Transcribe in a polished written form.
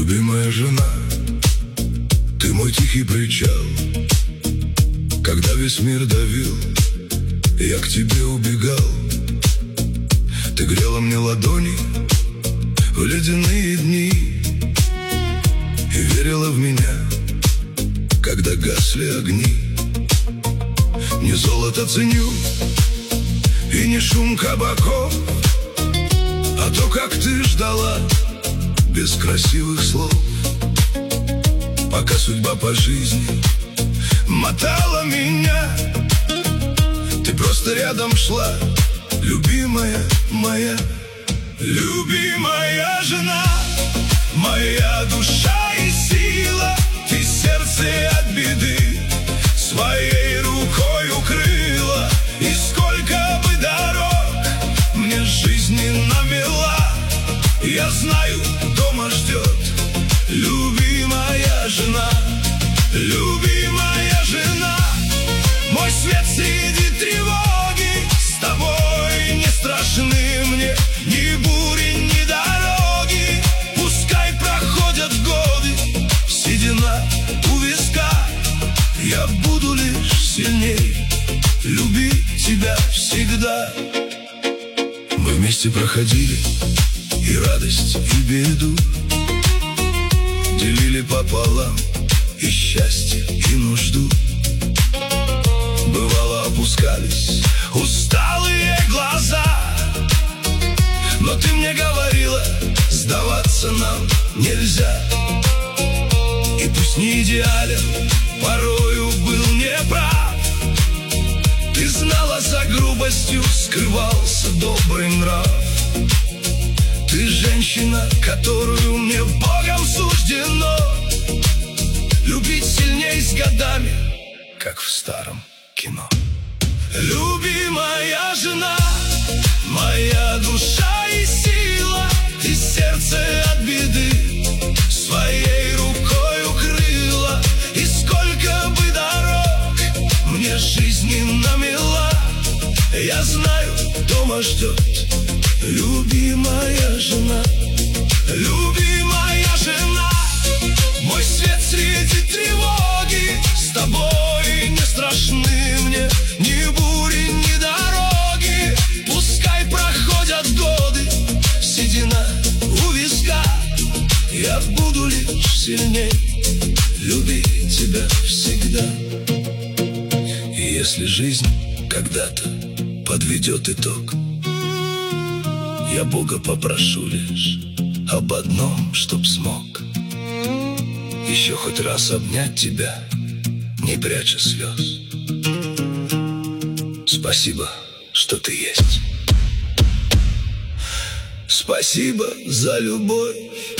Любимая жена, ты мой тихий причал. Когда весь мир давил, я к тебе убегал. Ты грела мне ладони в ледяные дни и верила в меня, когда гасли огни. Не золото ценю и не шум кабаков, а то, как ты ждала без красивых слов. Пока судьба по жизни мотала меня, ты просто рядом шла, любимая моя. Любимая жена, моя душа и сила, ты сердце от беды своей рукой укрыла. И сколько бы дорог мне жизни намела, я знаю, дома ждет любимая жена. Любимая жена, мой свет среди тревоги, с тобой не страшны мне ни бури, ни дороги. Пускай проходят годы, седина у виска, я буду лишь сильней любить тебя всегда. Мы вместе проходили и радость, и беду, делили пополам и счастье, и нужду. Бывало, опускались усталые глаза, но ты мне говорила, сдаваться нам нельзя. И пусть не идеален, порою был неправ, ты знала, за грубостью скрывался добрый нрав. Ты женщина, которую мне Богом суждено любить сильней с годами, как в старом кино. Любимая жена, моя душа и сила, ты сердце от беды своей рукой укрыла. И сколько бы дорог мне жизни намела, я знаю, дома ждет любимая жена. Любимая жена, мой свет среди тревоги, с тобой не страшны мне ни бури, ни дороги. Пускай проходят годы, седина у виска, я буду лишь сильней любить тебя всегда. И если жизнь когда-то подведет итог, я Бога попрошу лишь об одном, чтоб смог еще хоть раз обнять тебя, не пряча слез. Спасибо, что ты есть. Спасибо за любовь.